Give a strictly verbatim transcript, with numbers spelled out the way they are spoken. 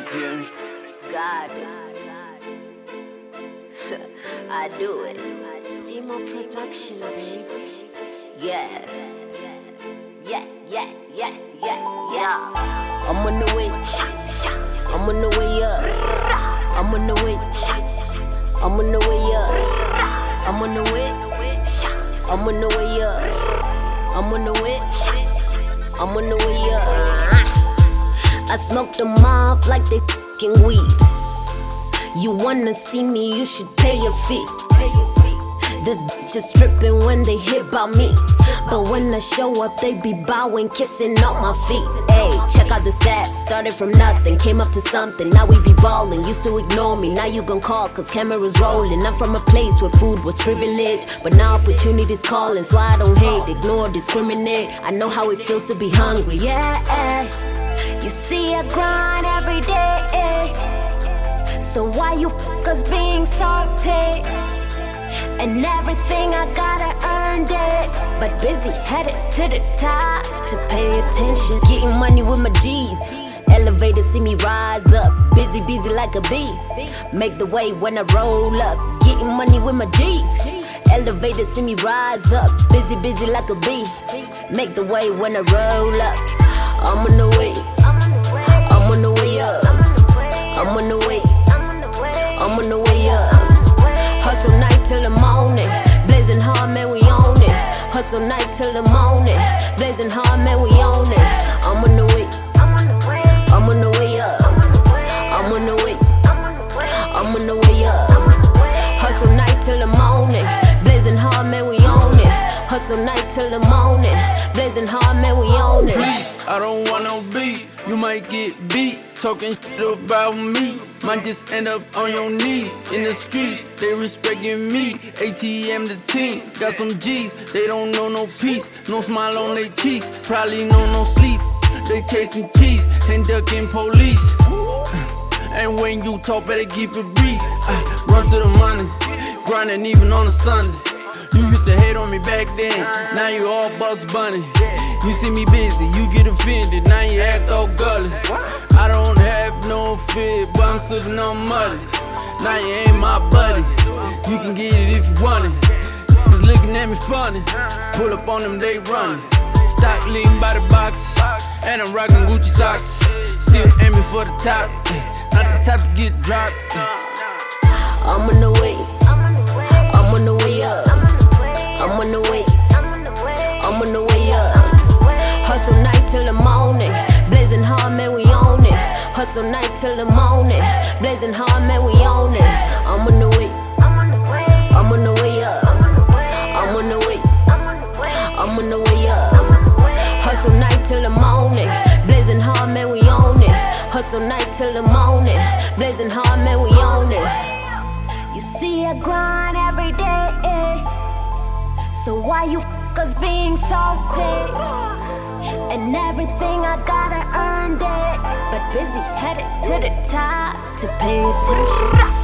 G-T-M. Goddess. I do it. Demo production, baby. Yeah. Yeah, yeah, yeah, yeah, yeah. I'm on the way. I'm on the way up. I'm on the way. I'm on the way up. I'm on the way. I'm on the way up. I'm on the way. I'm on the way up. I smoke them off like they f***ing weed. You wanna see me, you should pay a fee. This bitch is stripping when they hit by me, but when I show up, they be bowing, kissing on my feet. Ayy, check out the stats. Started from nothing, came up to something. Now we be ballin'. Used to ignore me, now you gon' call, cause cameras rolling. I'm from a place where food was privilege, but now opportunity's calling. So I don't hate, ignore, discriminate. I know how it feels to be hungry. Yeah, you see I grind every day, so why you f***ers being salty? And everything I gotta earn it, but busy headed to the top to pay attention. Getting money with my G's, elevated see me rise up. Busy, busy like a bee, make the way when I roll up. Getting money with my G's, elevated see me rise up. Busy, busy like a bee, make the way when I roll up. I'm on the way, I'm on the way up. I'm on the way, I'm on the way up. Hustle night till the morning, blazing hard, man, we own it. Hustle night till the morning, blazing hard, man, we own it. I'm on the way, I'm on the way up. I'm on the way, I'm on the way up. Hustle night till the morning, blazing hard, man, we own it. Hustle night till the morning, blazing hard, man, we own it. Please, I don't want no beat, you might get beat. Talking shit about me, might just end up on your knees. In the streets, they respecting me. A T M the team, got some G's, they don't know no peace. No smile on their cheeks, probably know no sleep. They chasing cheese and ducking police. And when you talk, better keep it brief. I run to the money, grinding even on a Sunday. You used to hate on me back then, now you all Bugs Bunny. You see me busy, you get offended, now you act all gully. I don't have no fear, but I'm sitting on money. Now you ain't my buddy, you can get it if you want it. Just looking at me funny, pull up on them, they running. Stock leaning by the box, and I'm rocking Gucci socks. Still aiming for the top, not the top to get dropped. I'm on the way, I'm on the way up. I'm on the way, I'm on the way up. Hustle night till the morning, blazing hard, man, we own it. Hustle night till the morning, blazing hard, man, we own it. I'm on the way, I'm on the way up. I'm on the way, I'm on the way up. Hustle night till the morning, blazing hard, man, we own it. Hustle night till the morning, blazing hard, man, we own it. You see I grind every day, so why you f***ers being salty? And everything I gotta earn it, but busy headed to the top to pay attention.